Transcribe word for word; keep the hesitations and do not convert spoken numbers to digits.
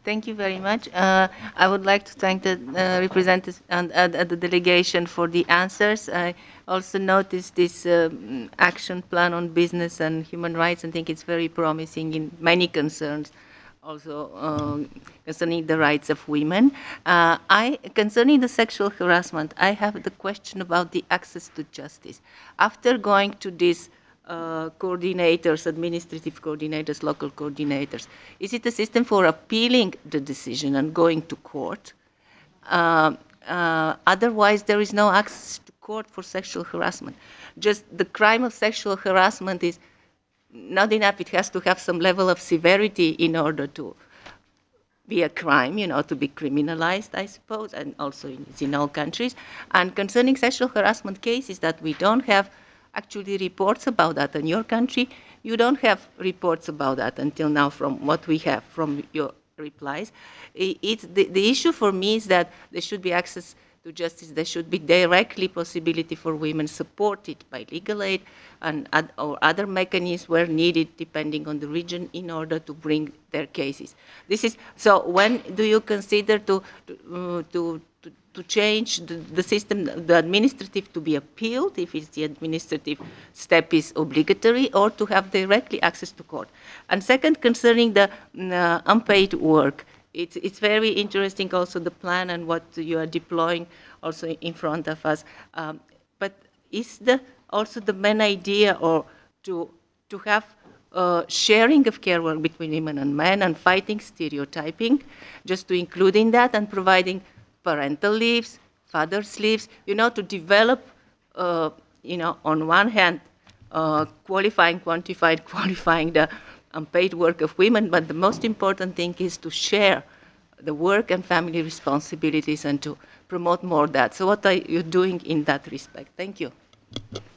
Thank you very much. Uh, I would like to thank the uh, representatives and uh, the delegation for the answers. I also noticed this um, action plan on business and human rights. I think it's very promising in many concerns, also um, concerning the rights of women. Uh, I concerning the sexual harassment, I have the question about the access to justice. After going to this uh, coordinators, administrative coordinators, local coordinators? Is it a system for appealing the decision and going to court? Uh, uh, otherwise, there is no access to court for sexual harassment. Just the crime of sexual harassment is not enough. It has to have some level of severity in order to be a crime, you know, to be criminalized, I suppose, and also in, in all countries. And concerning sexual harassment cases that we don't have actually reports about that in your country, you don't have reports about that until now from what we have from your replies. It's the, the issue for me is that there should be access to justice. There should be directly possibility for women supported by legal aid and or other mechanisms where needed, depending on the region, in order to bring their cases. This is so. When do you consider to to to, to to change the, the system, the administrative to be appealed, if it's the administrative step is obligatory, or to have directly access to court? And second, concerning the uh, unpaid work, it's, it's very interesting also the plan and what you are deploying also in front of us. Um, but is the also the main idea or to to have uh, sharing of care work between women and men and fighting stereotyping, just to include in that and providing parental leaves, father's leaves, you know, to develop, uh, you know, on one hand, uh, qualifying, quantified, qualifying the unpaid work of women, but the most important thing is to share the work and family responsibilities and to promote more that. So what are you doing in that respect? Thank you.